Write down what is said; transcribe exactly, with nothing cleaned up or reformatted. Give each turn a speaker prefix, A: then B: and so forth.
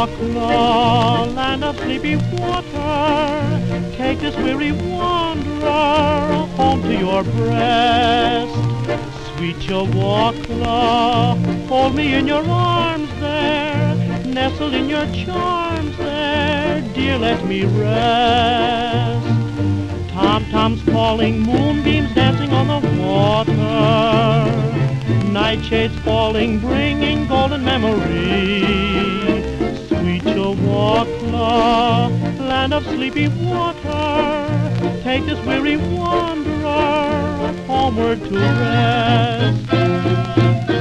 A: Chawacla, land of sleepy water, take this weary wanderer home to your breast. Sweet Chawacla, hold me in your arms there, nestled in your charms there, dear, let me rest. Tom-toms calling, moonbeams dancing on the water, nightshades falling, bringing golden memories. Sweet Chawacla, land of sleepy water, take this weary wanderer homeward to rest.